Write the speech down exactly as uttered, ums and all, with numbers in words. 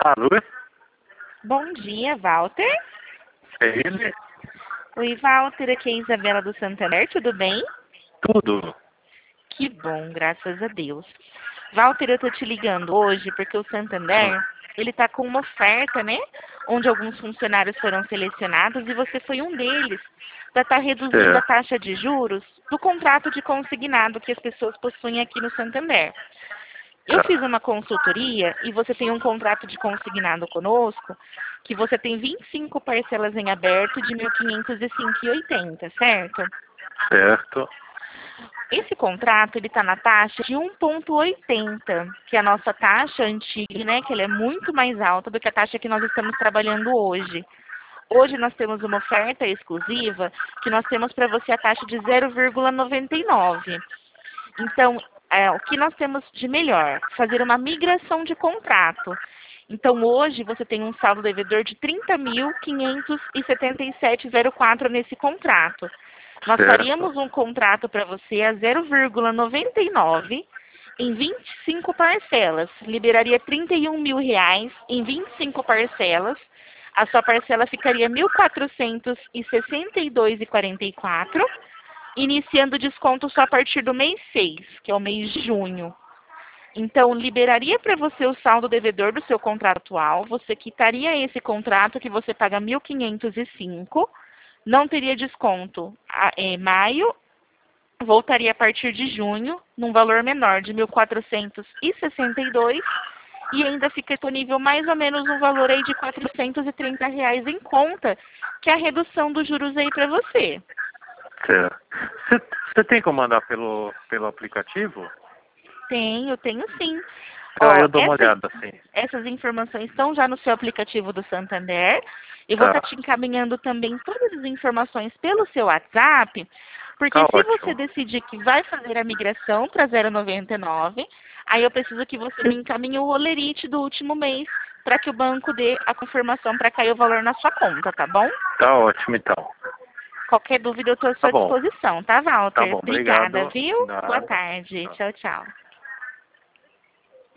Alô? Bom dia, Walter. É ele? Oi, Walter, aqui é a Isabela do Santander, tudo bem? Tudo. Que bom, graças a Deus. Walter, eu tô te ligando hoje porque o Santander, ele tá com uma oferta, né? Onde alguns funcionários foram selecionados e você foi um deles, para estar reduzindo É. a taxa de juros do contrato de consignado que as pessoas possuem aqui no Santander. Eu fiz Tá. uma consultoria e você tem um contrato de consignado conosco, que você tem vinte e cinco parcelas em aberto de mil quinhentos e cinco reais e oitenta centavos, certo? Certo. Esse contrato, ele está na taxa de um vírgula oitenta, que é a nossa taxa antiga, né? Que ela é muito mais alta do que a taxa que nós estamos trabalhando hoje. Hoje nós temos uma oferta exclusiva que nós temos para você a taxa de zero vírgula noventa e nove. Então, é, o que nós temos de melhor? Fazer uma migração de contrato. Então, hoje você tem um saldo devedor de trinta mil quinhentos e setenta e sete vírgula zero quatro nesse contrato. Nós Certo. faríamos um contrato para você a zero vírgula noventa e nove em vinte e cinco parcelas. Liberaria trinta e um mil reais em vinte e cinco parcelas. A sua parcela ficaria mil quatrocentos e sessenta e dois reais e quarenta e quatro centavos, iniciando o desconto só a partir do mês seis, que é o mês de junho. Então, liberaria para você o saldo devedor do seu contrato atual, você quitaria esse contrato que você paga mil quinhentos e cinco, não teria desconto em maio, voltaria a partir de junho, num valor menor de mil quatrocentos e sessenta e dois, e ainda fica disponível mais ou menos um valor aí de quatrocentos e trinta reais em conta, que é a redução dos juros aí para você. Certo. Você, você tem como mandar pelo, pelo aplicativo? Tenho, tenho sim. Então aí Ó, eu dou uma essas, olhada, sim. essas informações estão já no seu aplicativo do Santander. Eu vou estar Tá. te encaminhando também todas as informações pelo seu WhatsApp, porque Tá se você ótimo. decidir que vai fazer a migração para zero vírgula noventa e nove, aí eu preciso que você me encaminhe o holerite do último mês para que o banco dê a confirmação para cair o valor na sua conta, tá bom? Tá ótimo, então. Qualquer dúvida eu estou à Tá sua bom. disposição, tá, Tá Walter? bom, Obrigada, obrigado. viu? Boa Nada. tarde. Tchau. Tchau, tchau.